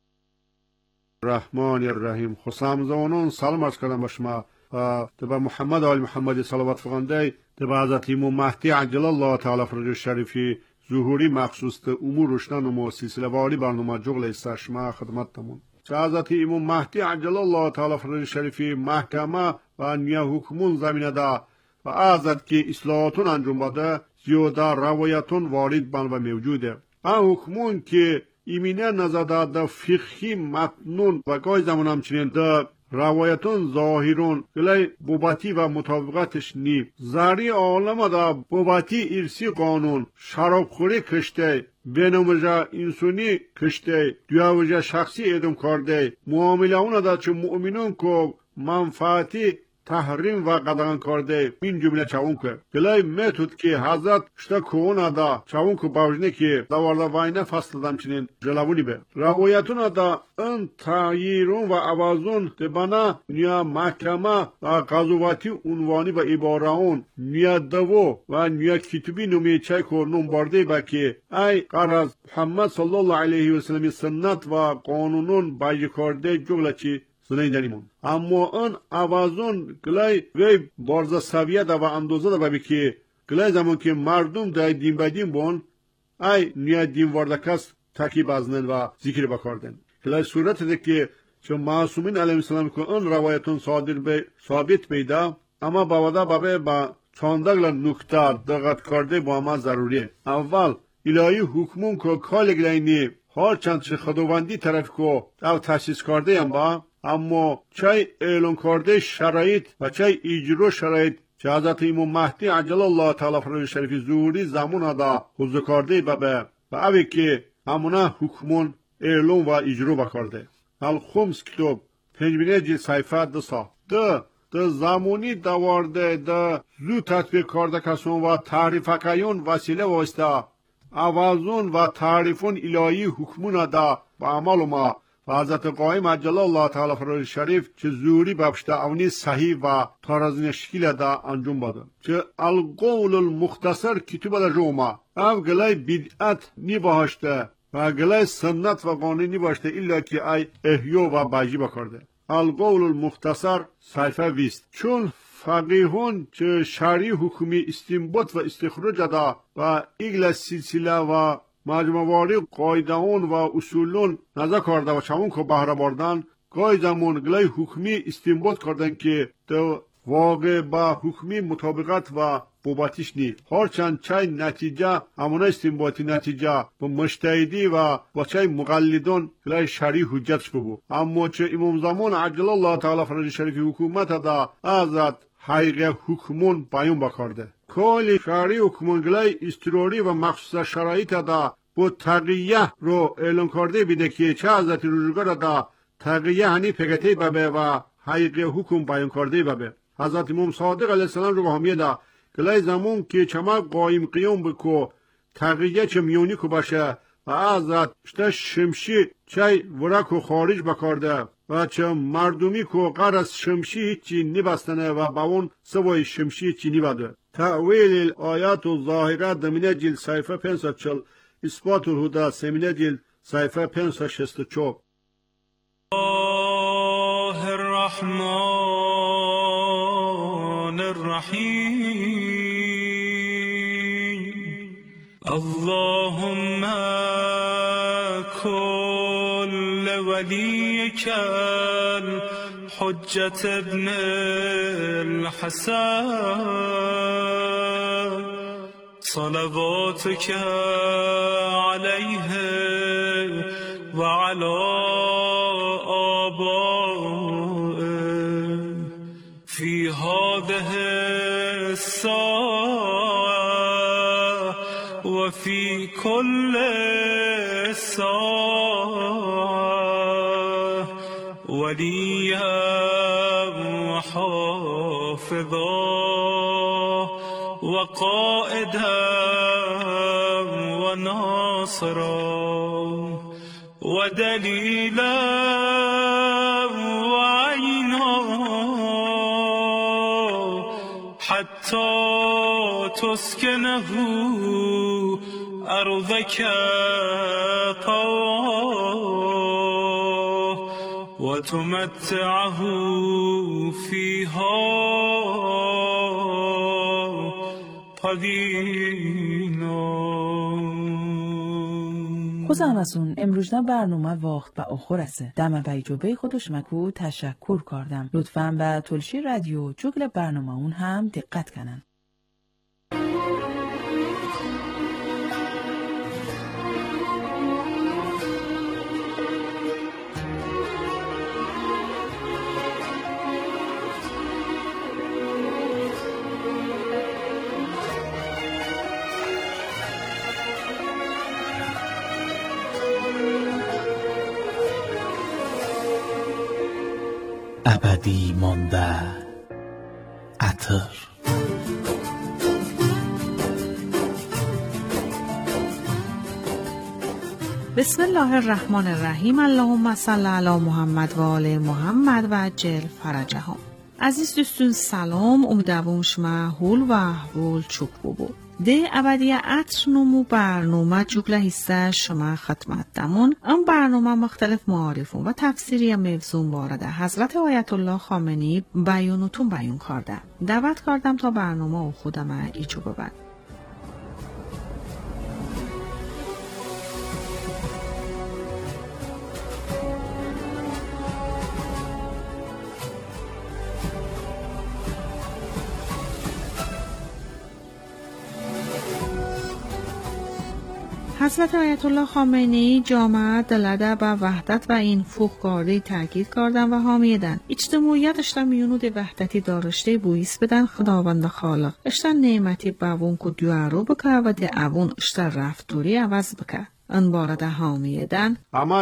[SPEAKER 7] رحمان الرحیم. خسام زوانون سلام عرض کردم به شما و به محمد آل محمد صلوات فرمانده به حضرت امام مهدی عجل الله تعالی فرجه شریفی ظهوری مخصوص امور روشن و سلسله واری برنامه جغل است شما خدمتتون. چه حضرت امام مهدی عجل الله تعالی فرجه شریفی محکمه و نیا حکمون زمینه ده و ازد که اصلاحاتون انجام بده زیاده روایتون وارد بن و موجوده. آن حکمون که ایمینه نزده ده فقهی متنون و گاهی زمان همچنین ده روایتون ظاهرون گلی بوبتی و مطابقتش نی زاری عالم دا بوبتی ارسی قانون شرابخوری کشته بینومجا انسانی کشته دیوجا شخصی ادم کرده معامله اون دا چه مؤمنون که منفعتی تحریم و قدغن کرده این جمله چاون که گلای متود که حضرت شتا کون دا چاون که باوجنه که دوارده واینه فصل دم چنین جلوونی به روایتون دا ان تغییرون و عوازون دبانا نیا محکمه و قضاوتی عنوانی و عبارون نیا دو و نیا کتبی نومی چای که نوم برده با که ای قرز محمد صلی الله علیه و سلم سنت و قانونون بایی کرده جغله چی سنیدنیمون اما آن آوازون گلای وی بارزا سویه دا و اندازه دا ببی که گلای زمان که مردم دای دین بدین بون ای نیا دین وردکست تکی بزنن و ذکر بکردن گلای صورت ده که چون معصومین علیه السلام که آن روایتون ثابت بیده اما باوده بابه با چاندگل نکته دقت کرده با ما ضروریه. اول الهی حکمون که کال گلینی هر چند خداوندی طرف که او تحسیس کرده هم با اما چای اعلان کرده شرایط و چای اجرا شرایط چه حضرت امام مهدی عجل الله تعالی فرجه شریفی ظهوری زمان دا حضور کرده بابه و اوی که همونه حکمون اعلان و اجرا بکرده. الخمس کتاب پنجبینه جلد صحیفه 2 ده زمانی دوارده ده زو تطبیق کرده کسون و تعریفکیون وسیله واسطه آوازون و تعریفون الهی حکمون دا با عمل ما و حضرت قائم عجل الله تعالی فرجه شریف چه زوری بابشته اونی صحیح و تارزین شکل دا انجام بده. چه القول المختصر کتب دا جوما او گلای بدعت نی باهشته و گلای سنت و قانونی نی باهشته الا که ای احیو و باجی بکرده. القول المختصر صحیفه 20 چون فقیهون چه شرعی حکومی استنباط و استخراج دا و ایگل سلسله و مجموعی قاعده‌ون و اصولون نظر کرده و چمون که بهره بردن گاهی زمان گلای حکمی استنباط کردن که تو واقع با حکمی مطابقت و بوباتیش نی هرچند چای نتیجه همونه استنباطی نتیجه با مجتهدی و با چای مقلدون گلای شرعی حجتش بگو اما چه امام زمان عجل الله تعالی فرجه شریفی حکومت دا ازد حقیقه حکمون بیان بکرده کلی شرعی حکمون گلای استراری و مخصوص شرایط دا با تقیه رو اعلان کرده بیده که چه حضرت روزگار دا تقیه هنی پگته ببه و حقیقه حکم بیان کرده ببه حضرت امام صادق علیه السلام رو حامیه دا گلای زمان که چما قایم قیام بکو تقیه چه میونی کو باشه و حضرت شته شمشی چه ورکو خارج بکرده و چه مردمی کو قرص شمشی چی نبستنه و با اون سوای شمشی چی نباده. تأویل الآیات الظاهره دمینه جلد صحیفه 540 اثبات الهدى سمینه جلد صحیفه 564.
[SPEAKER 9] الرحمن الرحیم اللهم كل وليك الحجة ابن الحسن صلواتك عليه وعلى آبائه في هذه الساعة وفي كل ساعة وليا وحافظا وقائدا وناصرا ودليلا وعينا حتى تسكنه أرضك طوعا وتمتعه فيها
[SPEAKER 3] خوز همسون امروزنا برنامه وقت و آخر است. دم بیجوبه خودش مکو تشکر کردم. لطفاً به تلشی رادیو جوگل برنامه اون هم دقت کنن.
[SPEAKER 5] ابدی مانده عطر
[SPEAKER 10] بسم الله الرحمن الرحیم. اللهم صل علی محمد و آل محمد و عجل فرجهم. عزیز دوستون سلام، امیدوارم شما حول و احوال چوب بو. ده ابدی عطر نمو برنامه جوگله هسته شما خدمت دمون. ام برنامه مختلف معارفون و تفسیری موضوع وارد حضرت آیت الله خامنه‌ای بیانتون بیان کرده. دعوت کردم تا برنامه و خودم ایجو ببند. حضرت آیت الله خامنه‌ای جامعه دلده به وحدت و این فوق‌گاری تاکید کردن و حامیدن. اجتماعیت اشتا میونود وحدتی دارشته بویس بدن خداوند خالق. اشتا نعمتی باون کو دیارو بکه و دی اوون اشتا رفتوری عوض بکه. ان بارد حامیدن.
[SPEAKER 7] اما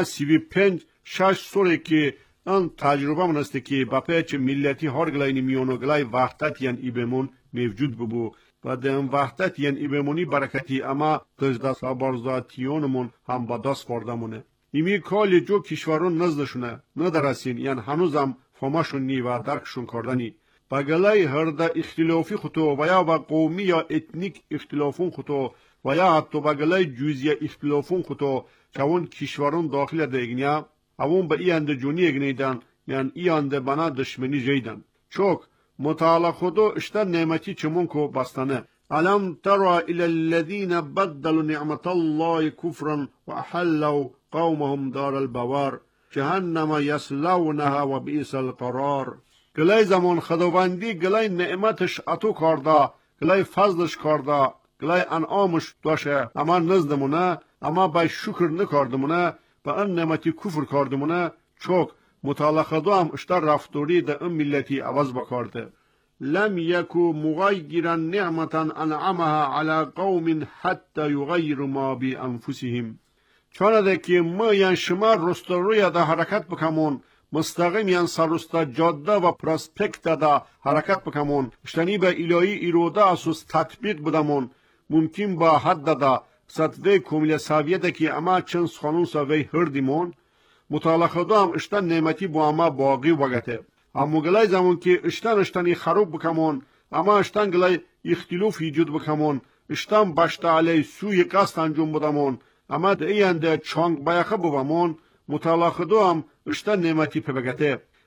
[SPEAKER 7] 35-6 ساله که ان تجربه منسته که با پیچ ملتی هر گلاینی میونو گلای وحدت یان ایبمون موجود ببو. و در وحدت یعنی ایبمونی برکتی اما تجده سابارزاتیونمون هم با دست کردمونه. ایمی کالی جو کشورون نزدشونه ندرسین یعنی هنوزم فهمشون نی و درکشون کردنی. با گلای هرده اختلافی خطو و یا با قومی یا اتنیک اختلافون خطو و یا حتی با گلای جوزی اختلافون خطو که اون کشورون داخل دیگنیا اون با ای انده جونی اگنیدن یعنی ای انده بنا دشمنی جیدن. چوک مطالعه خودو اشتا نعمتی چمون کو بستانه. علم ترى الى الذين بدلوا نعمت الله كفرا واحلوا قومهم دار البوار جهنم يصلونها وبئس القرار. گلای زمان خداوندی گلای نعمتش اتو کرده، گلای فضلش کرده، گلای انعامش داشه، اما نزدمونه، اما با شکر نکردمونه، با ان نعمتی کفر کردمونه. چوک مطالعه خودو هم اشتا رفتوری ده ام ملتی عوض بکارده. لم يكو مغيرا نعمة انعمها على قوم حتى يغيروا ما بانفسهم. چون ده که ما یان شما رستروی ده حرکت بکمون، مستقیم یان سرستا جاده و پراسپکت ده حرکت بکمون، اشتنی به الهی ایروده اسوس تطبیق بدمون، ممکن با حد ده سطوه کمیل ساویه که اما چند خانون ساوی هردیمون، مطالعه خودو هم اشتن نعمتی با اما باقی وگته. اما گلای زمان که اشتنی خروب بکمون، اما اشتن گلای اختلاف ایجاد بکمون، اشتن باشتا علی سوی قصد انجام بدمون، اما ده اینده چانگ بایخه ببمون، مطالعه خودو هم اشتن نعمتی پبگته.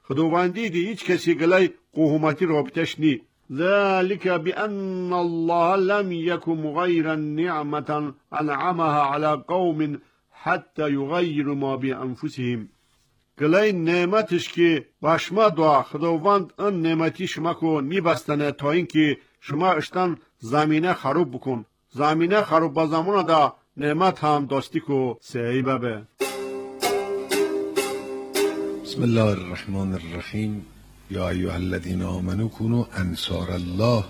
[SPEAKER 7] خداوندی که هیچ کسی گلای قومتی رابطش نی. ذلك بأن الله لم يكن مغيرا نعمة أنعمها على قوم حتى يغيروا ما بأنفسهم. گلای نعمتش که با شما دعا خداوند ان نعمتی شما کو نیبستنه تا اینکه شما اشتن زمینه خراب بکن. زمینه خراب با زمان دا نعمت هم داستی کو سعیبه به.
[SPEAKER 11] بسم الله الرحمن الرحیم. یا ایها الذین آمنوا كونوا انصار الله.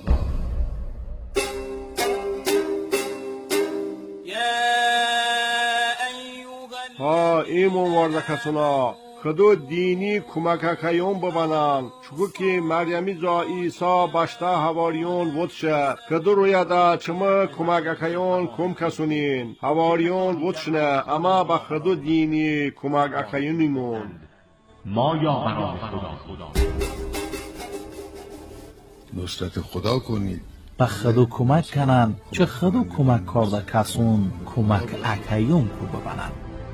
[SPEAKER 7] ها ایمان وارده کسانا خدو دینی کمککیون ببنن چگو که مریمی زا ایسا باشته هواریون ودشه خدو رویده چما کمککیون کم کسونین هواریون ودشنه اما با خدو دینی کمککیونیمون
[SPEAKER 12] ما یا برای خدا
[SPEAKER 11] نصرت خدا کنید
[SPEAKER 4] به خدو کمک کنن چه خدو کمک کرده کسون کمک اکیون کو ببنن.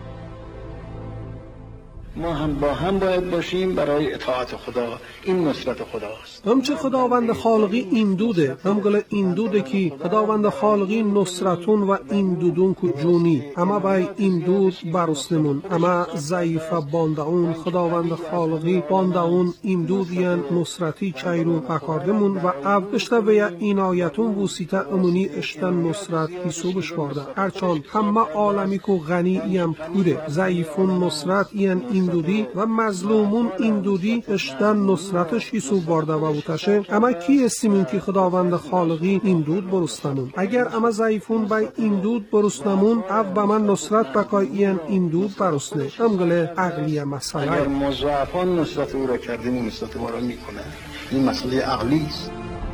[SPEAKER 12] ما هم با هم باید باشیم برای اطاعت خدا. این نصرت خداست.
[SPEAKER 1] هم چه خداوند خالقی این دوده هم گله این دوده که خداوند خالقی نصرتون و این دودون کو جونی اما بای این دود برسنمون اما ضعیف بانداون خداوند خالقی بانداون این دود یان نصرتی چایرو پکاردمون و ابشته و اینایتون وسیته امونی اشتن نصرت حسابش بارده هرچند همه عالمی کو غنی یم پوره ضعیفون نصرت یان این دودی و مظلومون این دودی اشتن نصرتش حساب بارده و بوتشه اما کی استیمون که خداوند خالقی این دود برستمون اگر اما ضعیفون بای این دود برستمون او با من نصرت بکایین این دود برسنه هم گله عقلیه مسئله
[SPEAKER 12] اگر مضاعفان نصرت او را کردیم این نصرت ما را میکنه. این مسئله عقلی است.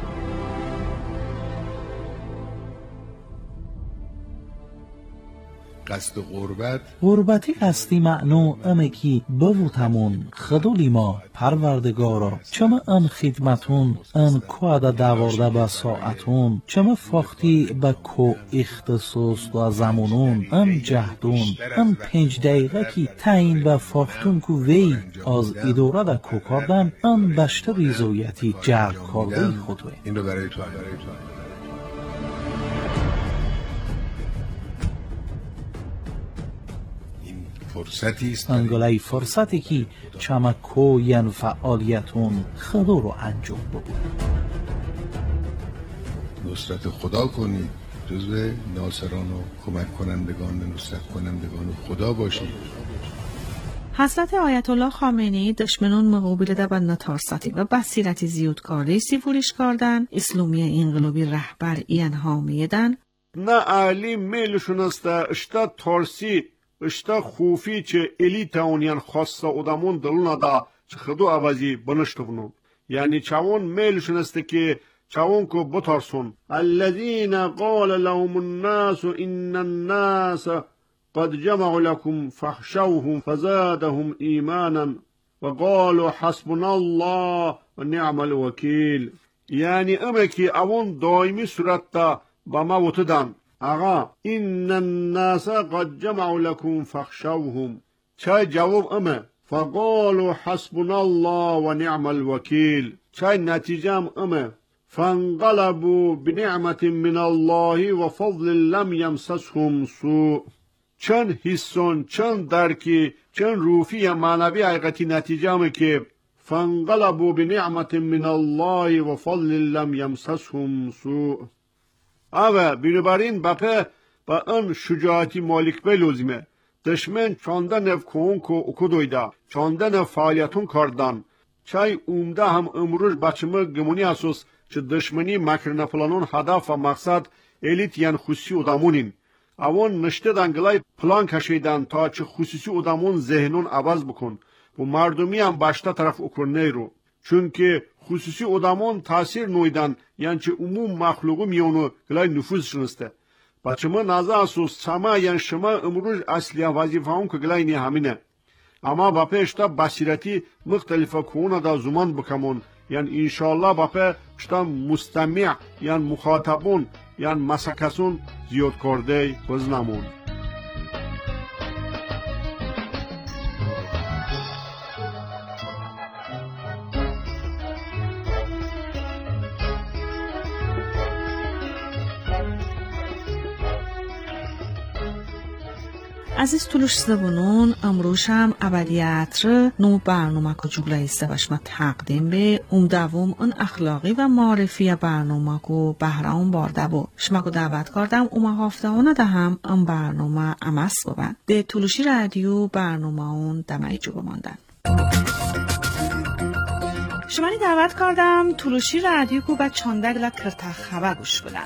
[SPEAKER 11] قصد غربت
[SPEAKER 4] غربتی قصدی معنو امه کی بوتمون خدولی ما پروردگارا چما ان خدمتون ان کودا دوارده با ساعتون چما فاختی با کو اختصاص و زمانون ام جهدون ام 5 دقیقه کی تعیین و فاختون کو وی از اداره دا کو کردن ام بشته ریزویتی جلب کرده خودوه.
[SPEAKER 11] این رو برای تو فرصتی است
[SPEAKER 4] انگلای فرصتی که چما کوین فعالیتون خدا رو انجام ببود.
[SPEAKER 11] نصرت خدا کنید جزو ناصران و کمک کنندگان نصرت کنندگان خدا باشید.
[SPEAKER 10] حضرت آیت الله خامنه‌ای دشمنان مقابل ده بنا تارساتی و بصیرتی زیودکاری سیفورش کردن اسلامی انقلابی رهبر این حامیدن
[SPEAKER 7] نه علی میلشون است اشتا تارسی اشتا خوفی چه الیتاون یان خاصه ادامون دلونا دا چه خدو عوضی بنشتونون یعنی چاون میلشون است که چاون کو بتارسون الذين قال لهم الناس ان الناس قد جمعوا لكم فاخشوهم فزادهم ایمانا وقالوا حسبنا الله ونعم الوكيل یعنی امکی اون دائمی صورت دا با ما وتدان آقا این الناس قد جمعوا لكم فاخشوهم چای جواب امه فقالوا حسبنا الله ونعم الوكيل چای نتیجه امه فانقلبوا بنعمة من الله وفضل لم يمسسهم سوء چند حسون چند درکی چند روفی معنوی حقیقتی نتیجه که فانقلبوا بنعمة من الله وفضل لم يمسسهم سوء اوه بنابراین بپه با ان شجاعتی مالک به لازمه دشمن چانده نف کون کو اکدویده چانده نف فعالیتون کردن چای اومده هم امروز بچمه گمونی اساس چه دشمنی مکرنه پلانون هدف و مقصد الیت یان خصوصی ادامونین اوان نشته دنگلای پلان کشیدن تا چه خصوصی ادامون ذهنون عوض بکن و مردمی هم باشته طرف اکرنه رو چونکه خصوصی ادامون تاثیر نویدن یعنی چه عموم مخلوقو میونو گلای نفوذ شنسته بچه ما نازه اسوس چما یعنی شما امروز اصلی وظیفه هم که گلای نی همینه اما باپه اشتا بصیرتی مختلفه کونه دا زمان بکمون یعنی انشاءالله باپه اشتا مستمع یعنی مخاطبون یعنی مسکسون زیاد کرده بزنمون
[SPEAKER 10] عزیز طولش زبونون امروز هم ابدیت نو برنامه که جگله ایسته باشما تقدیم به دوم اون اخلاقی و معرفی برنامه که بهرام بارده بود. شما که دعوت کردم اومه هفته اونه ده هم اون برنامه امس ببند. ده طولشی رادیو برنامه اون دمه جو بماندن. شما نی دعوت کردم طولشی رادیو که با چاندگلا کرتا خبر گوش بدن.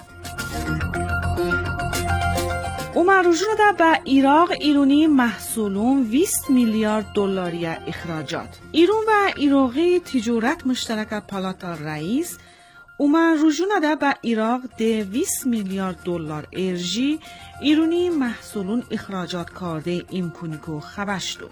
[SPEAKER 10] اومه رجوع ده به عراق ایرانی محصولون 20 میلیارد دلاری اخراجات. ایران و عراقی تجارت مشترک پالاتا رئیس اومه رجوع ده به عراق ده 20 میلیارد دلار ارجی ایرانی محصولون اخراجات کرده امکانی که خبشتو.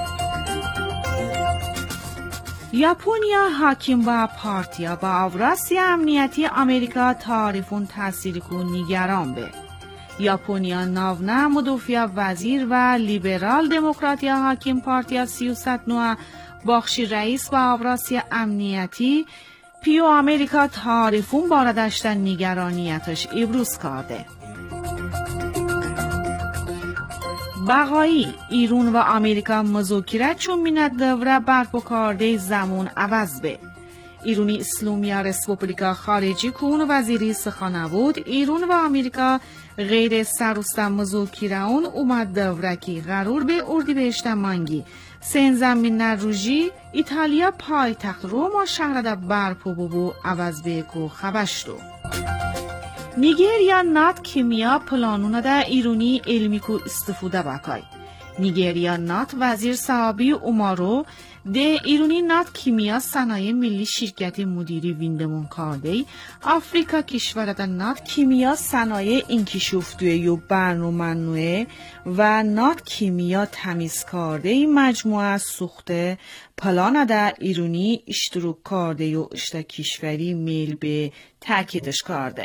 [SPEAKER 10] یاپونیا حاکم و پارتیا با آوراسی امنیتی امریکا تعریفون تأثیری که نگران به. یاپونیا ناونه مدافع وزیر و لیبرال دموکراتیا حاکم پارتیا 309 باخشی رئیس و آوراسی امنیتی پیو امریکا تعریفون بارداشتن نگرانیتش ابروز کرده. بقایی ایران و امریکا مذاکره چون میند دوره برپا کرده زمان عوض به. ایرانی اسلامی رسپوبلیکا خارجی کون وزیری سخانه بود. ایران و امریکا غیر سروستم مذاکره اون اومد دوره کی قرار به اردیبهشت مانگی سنزمین نروژی ایتالیا پایتخت روما شهر ده برپا بو عوض به کو خبشتو. نیگریا نات کیمیا پلانونه ده ایرانی علمی کو استفاده بکای. نیگریا نات وزیر صحابی اومارو ده ایرانی نات کیمیا صنایع ملی شرکت مدیری ویندمون کرده. آفریقا کشور ده نات کیمیا صنایع انکشافتوی و برنامه‌نوی و نات کیمیا تمیز کرده مجموعه سوخته پلان ده ایرانی اشتراک کرده و اشتا کشوری میل به تاکیدش کرده.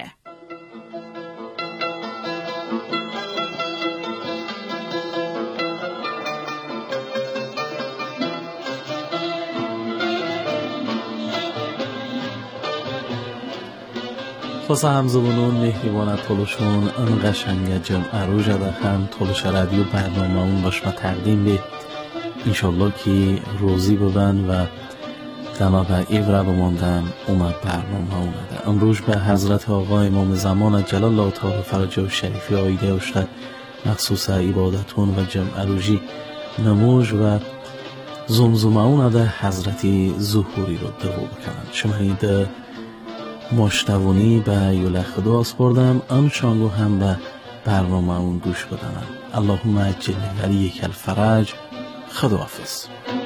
[SPEAKER 5] خواست همزبانون مهریبانت طولشون ان قشنگ جمعه رو جده هم طولش رادیو برنامه اون باش ما تقدیم به انشالله که روزی ببن و دما به ایوره بماندن اومد برنامه اومده. امروز به حضرت آقا امام زمان جلال الله تعالی فرجه و شریفی آیده اشتر مخصوص عبادتون و جمعه روژی نموج و زمزمه اونده حضرتی ظهوری رو دو بکنن. شمایده مشتوانی به یوله خدا اسپردم انشانگو هم به برنامه اون گوش بدنم. اللهم عجل ولیک الفرج. خداحافظ.